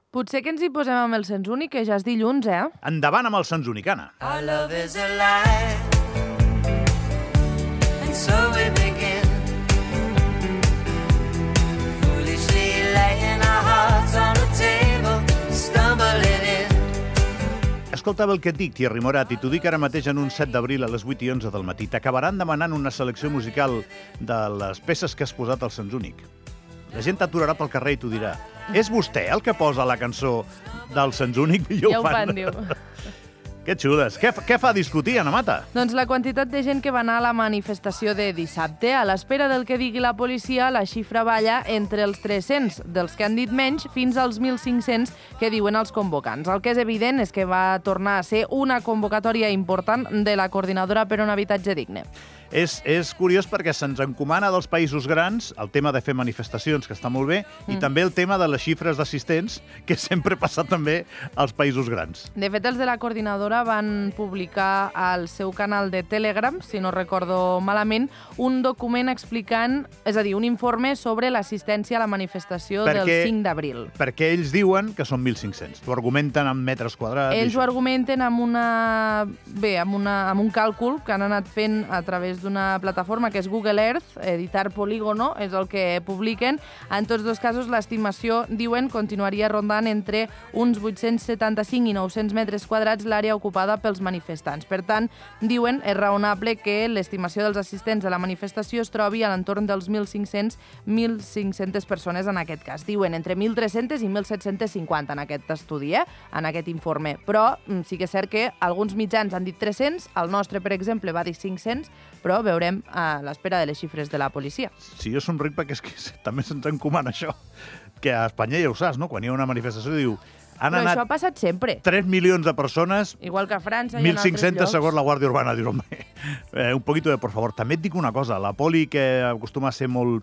Potser que ens hi posem amb el Sens Únic, que ja és dilluns, Endavant amb el Sens Únic, Anna. Our love is alive, and so we begin, foolishly laying our hearts on a table, stumbling in. Escolta bé el que et dic, Thierry Morat, i t'ho dic ara mateix en un 7 d'abril a les 8 i 11 del matí. T'acabaran demanant una selecció musical de les peces que has posat al Sens Únic. La gent t'aturarà pel carrer i t'ho dirà. És vostè el que posa la cançó del Sens Únic? Ja ho fan, diu. Que xules. Què fa discutir, Anna Mata? Doncs la quantitat de gent que va anar a la manifestació de dissabte. A l'espera del que digui la policia, la xifra balla entre els 300 dels que han dit menys fins als 1.500 que diuen els convocants. El que és evident és que va tornar a ser una convocatòria important de la Coordinadora per un Habitatge Digne. És curiós perquè se'ns encomana dels països grans el tema de fer manifestacions, que està molt bé, i també el tema de les xifres d'assistents, que sempre passa també als països grans. De fet, els de la Coordinadora van publicar al seu canal de Telegram, si no recordo malament, un document explicant, és a dir, un informe sobre l'assistència a la manifestació del 5 d'abril. Perquè ells diuen que són 1.500. T'ho argumenten en metres quadrats. Ells ho argumenten amb un càlcul que han anat fent a través d'una plataforma que és Google Earth, editar Polígono, és el que publiquen. En tots dos casos, l'estimació, diuen, continuaria rondant entre uns 875 i 900 metres quadrats l'àrea ocupada pels manifestants. Per tant, diuen, és raonable que l'estimació dels assistents a la manifestació es trobi a l'entorn dels 1.500 persones en aquest cas. Diuen entre 1.300 i 1.750 en aquest estudi, en aquest informe. Però sí que és cert que alguns mitjans han dit 300, el nostre, per exemple, va dir 500, però veurem a l'espera de les xifres de la policia. Sí, jo somric perquè és que també se'ns encomana això, que a Espanya ja ho saps, no? Quan hi ha una manifestació diu Però això ha passat sempre. 3 milions de persones, igual que a França i en altres 1.500 llocs. segons la Guàrdia Urbana. Dius, home, un poquito de por favor. També et dic una cosa, la poli, que acostuma a ser molt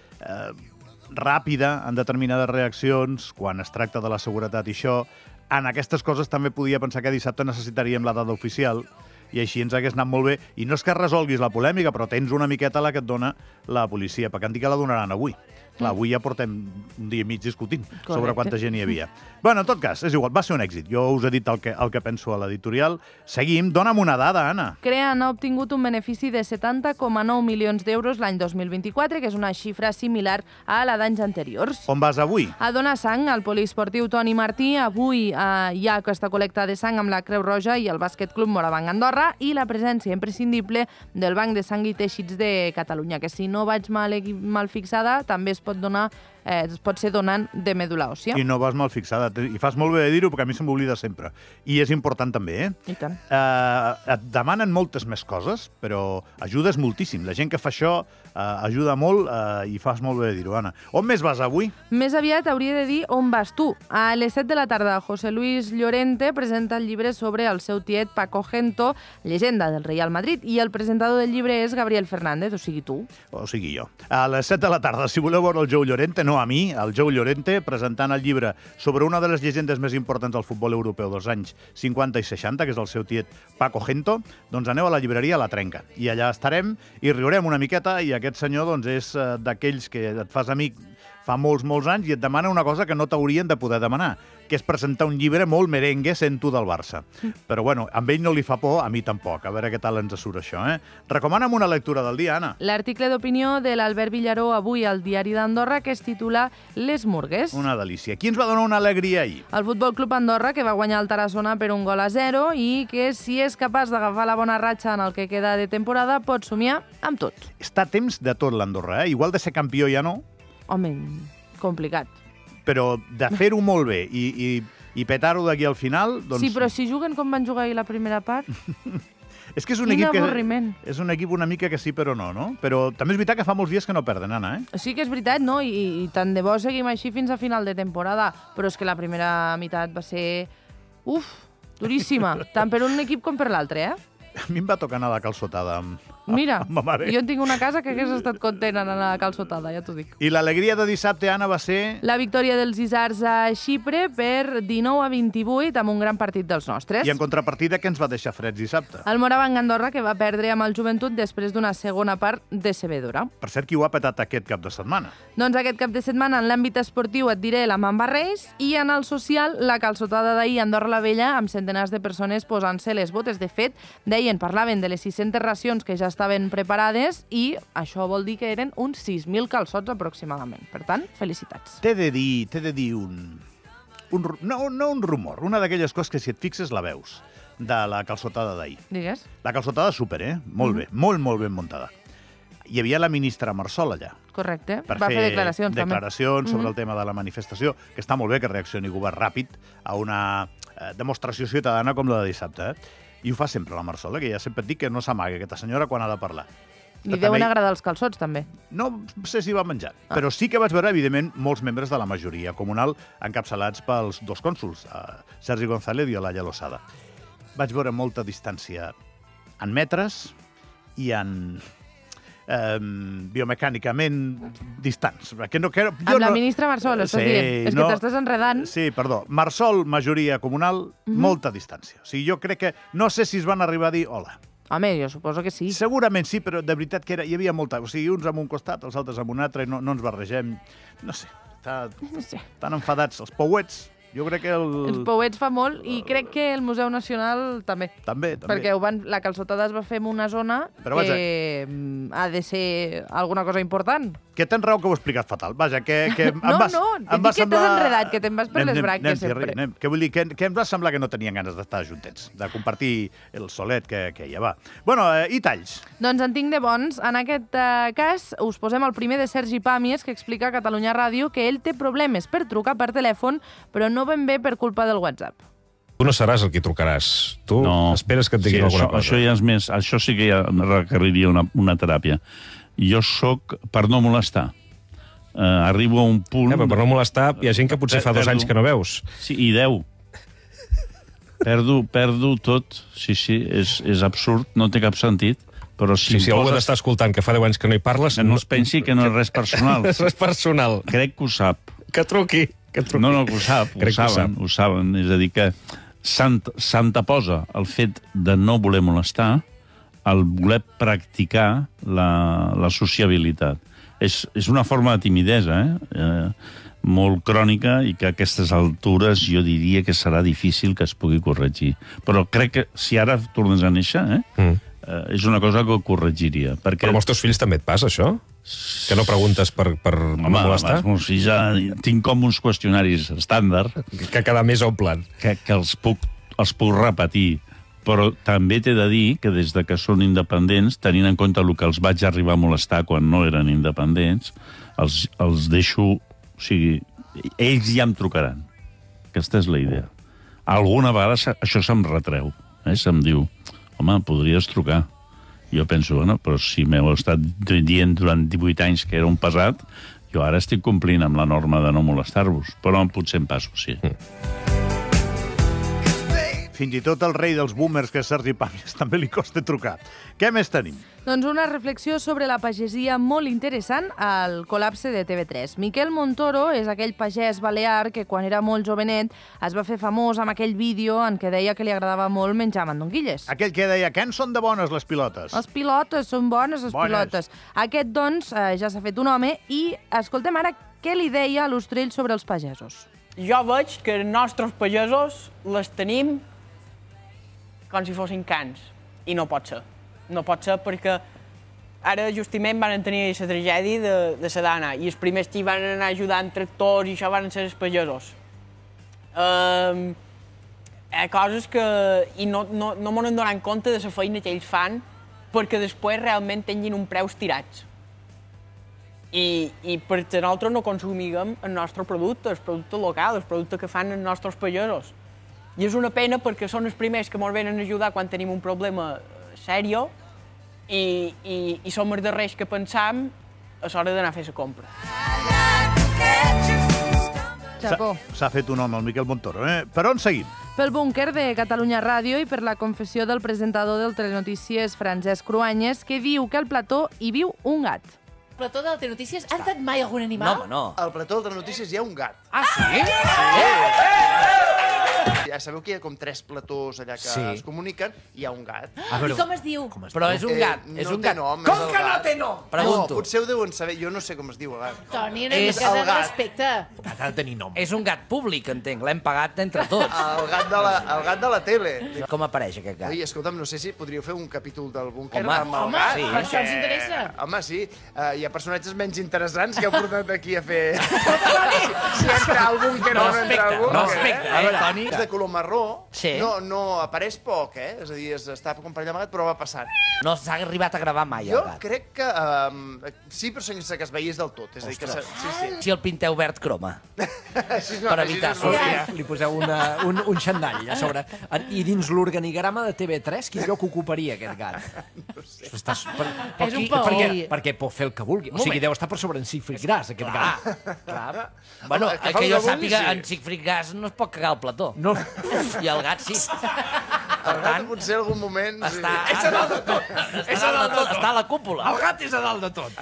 ràpida en determinades reaccions, quan es tracta de la seguretat i això, en aquestes coses també podia pensar que dissabte necessitaríem la dada oficial, i així ens hagués anat molt bé. I no és que resolguis la polèmica, però tens una miqueta la que et dona la policia, perquè han dit que la donaran avui. Clar, avui ja portem un dia i mig discutint sobre quanta gent hi havia. Bueno, en tot cas, és igual, va ser un èxit. Jo us he dit el que penso a l'editorial. Seguim, dona'm una dada, Anna. Crean ha obtingut un benefici de 70,9 milions d'euros l'any 2024, que és una xifra similar a la d'anys anteriors. On vas avui? A donar sang al poliesportiu Toni Martí. Avui hi ha aquesta col·lecta de sang amb la Creu Roja i el Bàsquet Club Morabanc Andorra i la presència imprescindible del Banc de Sang i Teixits de Catalunya, que si no vaig mal fixada, també es pot ser donant de medul·la òssia. I no vas mal fixada. I fas molt bé de dir-ho, perquè a mi se m'oblida sempre. I és important també, I tant. Et demanen moltes més coses, però ajudes moltíssim. La gent que fa això ajuda molt i fas molt bé de dir-ho, Anna. On més vas avui? Més aviat hauria de dir on vas tu. A les 7 de la tarda, José Luis Llorente presenta el llibre sobre el seu tiet Paco Gento, llegenda del Real Madrid, i el presentador del llibre és Gabriel Fernández, o sigui tu. O sigui jo. A les 7 de la tarda, si voleu veure el Jou Llorente, no a mi, el Jou Llorente, presentant el llibre sobre una de les llegendes més importants del futbol europeu dels anys 50 i 60, que és el seu tiet Paco Gento, doncs aneu a la llibreria La Trenca. I allà estarem i riurem una miqueta, i aquest senyor doncs, és d'aquells que et fas amic fa molts anys i et demana una cosa que no t'haurien de poder demanar, que és presentar un llibre molt merengue sent tu del Barça. Però bueno, amb ell no li fa por, a mi tampoc. A veure què tal ens surt això, Recomana'm una lectura del dia, Anna. L'article d'opinió de l'Albert Villaró avui al Diari d'Andorra, que es titula Les Murgues. Una delícia. Qui ens va donar una alegria ahir? El Futbol Club Andorra, que va guanyar el Tarassona per 1-0 i que, si és capaç d'agafar la bona ratxa en el que queda de temporada, pot somiar amb tot. Està a temps de tot l'Andorra, Igual de ser campió ja no. Home, complicat. Però de fer-ho molt bé i petar-ho d'aquí al final... Doncs... Sí, però si juguen com van jugar ahir la primera part... És que és un Quin equip avorriment. És un equip una mica que sí però no, no? Però també és veritat que fa molts dies que no perden, Anna, Sí que és veritat, no? I tant de bo seguim així fins a final de temporada. Però és que la primera meitat va ser... duríssima. Tant per un equip com per l'altre, A mi em va tocar anar a la calçotada amb Mira, amb ma mare. jo en tinc una casa que hagués estat content en la calçotada, ja t'ho dic. I l'alegria de dissabte, Anna, va ser... La victòria dels isards a Xipre per 19-28 amb un gran partit dels nostres. I en contrapartida, què ens va deixar freds dissabte? El Morabanc Andorra, que va perdre amb el Joventut després d'una segona part decebedora. Per cert, qui ho ha petat aquest cap de setmana? Doncs aquest cap de setmana, en l'àmbit esportiu, et diré la Mamba Reis, i en el social, la calçotada d'ahir a Andorra la Vella, amb centenars de persones posant-se les botes. De fet, parlaven de les 600 racions que ja estaven preparades i això vol dir que eren uns 6.000 calçots aproximadament. Per tant, felicitats. T'he de dir no un rumor, una d'aquelles coses que si et fixes la veus, de la calçotada d'ahir. Digues. La calçotada super, Molt bé, molt ben muntada. Hi havia la ministra Marsol allà. Correcte. Per Va fer declaracions declaracions sobre el tema de la manifestació, que està molt bé que reaccioni govern ràpid a una demostració ciutadana com la de dissabte. I ho fa sempre la Marsol, que ja sempre et dic que no s'amaga aquesta senyora quan ha de parlar. Li deuen agradar els calçots, també. No sé si va menjar, però sí que vaig veure, evidentment, molts membres de la majoria comunal encapçalats pels dos cònsols, Sergi González i Olaya Losada. Vaig veure molta distància en metres i en biomecànicament distants. Amb la ministra Marsol, estàs dient? És que t'estàs enredant. Sí, perdó. Marsol, majoria comunal, molta distància. O sigui, jo crec que... No sé si es van arribar a dir hola. Home, jo suposo que sí. Segurament sí, però de veritat que hi havia molta... O sigui, uns amb un costat, els altres amb un altre, i no ens barregem. No sé, estan enfadats els pouets. Jo crec que Els pouets fa molt i crec que el Museu Nacional també. També. Perquè la calçotada es va fer en una zona que ha de ser alguna cosa important. Que tens raó que ho he explicat fatal. Vaja, que No, dic que t'has enredat, que te'n vas per les branques sempre. Que vull dir que em va semblar que no tenien ganes d'estar juntets, de compartir el solet que hi ha. Bueno, i talls? Doncs en tinc de bons. En aquest cas us posem el primer de Sergi Pàmies, que explica a Catalunya Ràdio que ell té problemes per trucar per telèfon, però no ben bé per culpa del WhatsApp. Tu no seràs el qui trucaràs. Tu esperes que et diguin alguna cosa. Això ja és més... Això sí que ja requeriria una teràpia. Jo sóc per no molestar. Arribo a un punt... Però per no molestar hi ha gent que potser fa 2 anys que no veus. Sí, i 10. Perdo tot. Sí, és absurd, no té cap sentit. Però si algú t'està escoltant que fa 10 anys que no hi parles... No es pensi que no és res personal. No és res personal. Crec que ho sap. Que truqui. No, que ho sap. Ho saben. És a dir, que s'anteposa el fet de no voler molestar el voler practicar la sociabilitat. És una forma de timidesa, molt crònica i que a aquestes altures jo diria que serà difícil que es pugui corregir. Però crec que si ara tornes a néixer, és una cosa que ho corregiria. Però amb els teus fills també et passa, això? Que no preguntes per no molestar? Home, ja tinc com uns qüestionaris estàndard que cada mes omplen. Que els puc repetir. Però també t'he de dir que des de que són independents, tenint en compte el que els vaig arribar a molestar quan no eren independents, els deixo... O sigui, ells ja em trucaran. Aquesta és la idea. Alguna vegada això se'm retreu. Se'm diu, home, podries trucar. Jo penso, bueno, però si m'heu estat dient durant 18 anys que era un pesat, jo ara estic complint amb la norma de no molestar-vos. Però potser em passo, sí. Fins i tot el rei dels boomers, que és Sergi Pàmies, també li costa trucar. Què més tenim? Doncs una reflexió sobre la pagesia molt interessant al col·lapse de TV3. Miquel Montoro és aquell pagès balear que quan era molt jovenet es va fer famós amb aquell vídeo en què deia que li agradava molt menjar mandonguilles. Aquell que deia que en són de bones les pilotes. Les pilotes són bones, pilotes. Aquest, doncs, ja s'ha fet un home i escoltem ara què li deia a l'Ostrell sobre els pagesos. Jo veig que els nostres pagesos les tenim com si fossin cans. I no pot ser. No pot ser perquè ara justament van tenir la tragèdia de la dana i els primers que van anar ajudant tractors i això van ser els pagesos. Coses que... I no m'ho donen compte de la feina que ells fan perquè després realment tinguin un preu estirats. I perquè nosaltres no consumíem el nostre producte local, el producte que fan els nostres pagesos. I és una pena perquè són els primers que ens venen a ajudar quan tenim un problema sèrio i som els darrers que pensam a l'hora d'anar a fer la compra. Xapó. S'ha fet un home, el Miquel Montoro. Per on seguim? Pel búnquer de Catalunya Ràdio i per la confessió del presentador del Telenotícies, Francesc Cruanyes, que diu que al plató hi viu un gat. Plató de Telenotícies, ha entrat mai algun animal? No, home, no. Al plató de notícies hi ha un gat. Ah, sí? Ja sabeu que hi ha com 3 platós allà que es comuniquen, hi ha un gat. I com es diu? Però és un gat. És no un té gat. nom, Com és el que no gat. té nom? No, Pregunto. potser ho deuen saber, jo no sé com es diu el gat. Toni, una És mica el de gat. respecte. Ha de tenir nom. És un gat públic, entenc. L'hem pagat entre tots. El gat de la tele. Com apareix aquest gat? Oi, escolta'm, no sé si podríeu fer un capítol del búnquer Home, amb el home, gat. sí. Per això ens interessa. Home, sí. Hi ha personatges menys interessants que heu portat aquí a fer... si entra al búnquer o no entra al búnquer. Respecte, Toni? És de color marró. Sí. No apareix poc, És a dir, està com per allà amagat, però va passant. No s'ha arribat a gravar mai, Jo el gat. crec que... sí, però sense que es veiés del tot. És a dir, que... Sí. Si el pinteu verd croma. Així no, Per així evitar no. suor. Li poseu un xandall a sobre. I dins l'organigrama de TV3, quin lloc ocuparia aquest gat? No sé. És un paó. Perquè pot fer el que vulgui. O sigui, deu estar per sobre en Sigfrid Gras, aquest gat. Clar. Bueno, Home, que que fa jo una sàpiga, bulli, sí. en Sigfrid Gas no es pot cagar al plató. No. I el gat sí. El gat potser en algun moment... Està És a dalt de tot. És a dalt de tot. Està a la cúpula. El gat és a dalt de tot.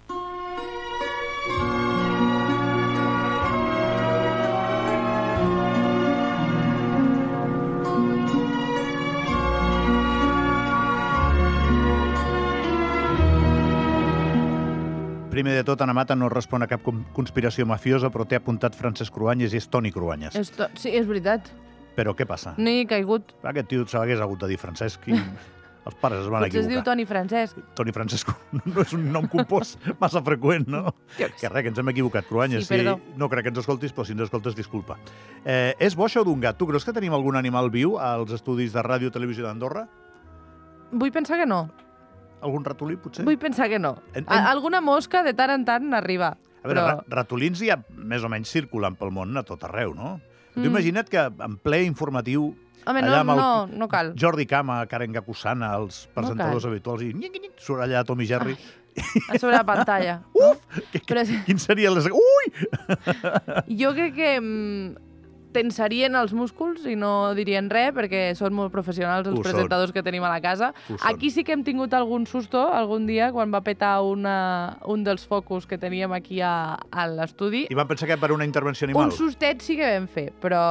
Primer de tot, Ana Mata no respon a cap conspiració mafiosa, però té apuntat Francesc Cruanyes i és Toni Cruanyes. Sí, és veritat. Però què passa? Ni he caigut. Aquest tio s'hagués hagut de dir Francesc i els pares es van Potser es diu equivocar. Toni Francesc. Toni Francesco no és un nom compost massa freqüent, no? Que res, que ens hem equivocat, Cruanyes. Sí, perdó. No crec que ens escoltis, però si ens escoltes, disculpa. És bo això d'un gat? Tu creus que tenim algun animal viu als estudis de Ràdio i Televisió d'Andorra? Vull pensar que no. Algun ratolí, potser? Vull pensar que no. Alguna mosca de tant en tant arriba. A veure, però... ratolins hi ha més o menys circulant pel món a tot arreu, no? Tu imagina't que en ple informatiu... Home, allà amb no cal. Jordi Cama, Karen Gakusana, els presentadors habituals, i surt allà Tom i Jerry. A sobre la pantalla. Uf! Però... Quin seria les... Ui! Jo crec que tensarien els músculs i no dirien res perquè són molt professionals els presentadors que tenim a la casa. Aquí sí que hem tingut algun susto algun dia quan va petar un dels focus que teníem aquí a l'estudi. I van pensar que per una intervenció animal. Un sustet sí que vam fer, però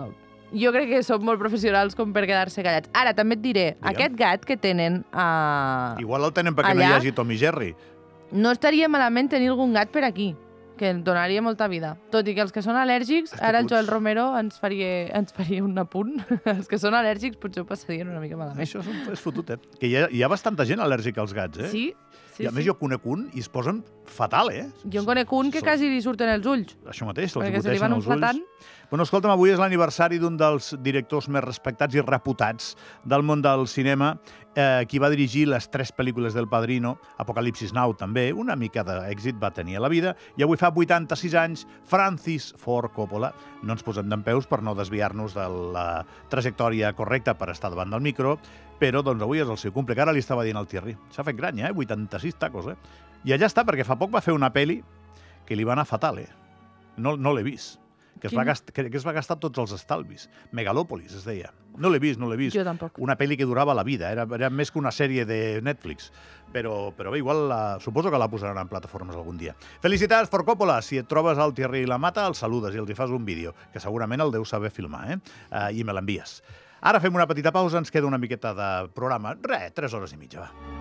jo crec que són molt professionals com per quedar-se callats. Ara, també et diré, aquest gat que tenen Igual el tenen perquè no hi hagi Tom i Jerry. No estaria malament tenir algun gat per aquí, que ens donaria molta vida. Tot i que els que són al·lèrgics, ara el Joel Romero ens faria un apunt. Els que són al·lèrgics potser ho passarien una mica malament. Això és fotut, Que hi ha bastanta gent al·lèrgica als gats, Sí. I a més jo conec un i es posen fatal, Jo en conec un que quasi li surten els ulls. Això mateix, se'ls perquè se li van goteixen els ulls. enflatant. Bueno, escolta'm, avui és l'aniversari d'un dels directors més respectats i reputats del món del cinema, qui va dirigir les 3 pel·lícules del Padrino, Apocalipsis Now també, una mica d'èxit va tenir a la vida, i avui fa 86 anys, Francis Ford Coppola. No ens posem dempeus per no desviar-nos de la trajectòria correcta per estar davant del micro, però doncs avui és el seu cumple, que ara li estava dient al Thierry. S'ha fet gran, 86 tacos, I allà està, perquè fa poc va fer una pel·li que li va anar fatal, No l'he vist. Que es va gastar tots els estalvis. Megalòpolis, es deia. No l'he vist. Jo tampoc. Una pel·li que durava la vida. Era més que una sèrie de Netflix. Però bé, igual suposo que la posaran en plataformes algun dia. Felicitats, Ford Coppola. Si et trobes al Thierry Lamata, el saludes i els hi fas un vídeo, que segurament el deu saber filmar, I me l'envies. Ara fem una petita pausa, ens queda una miqueta de programa. 3 hores i mitja, va.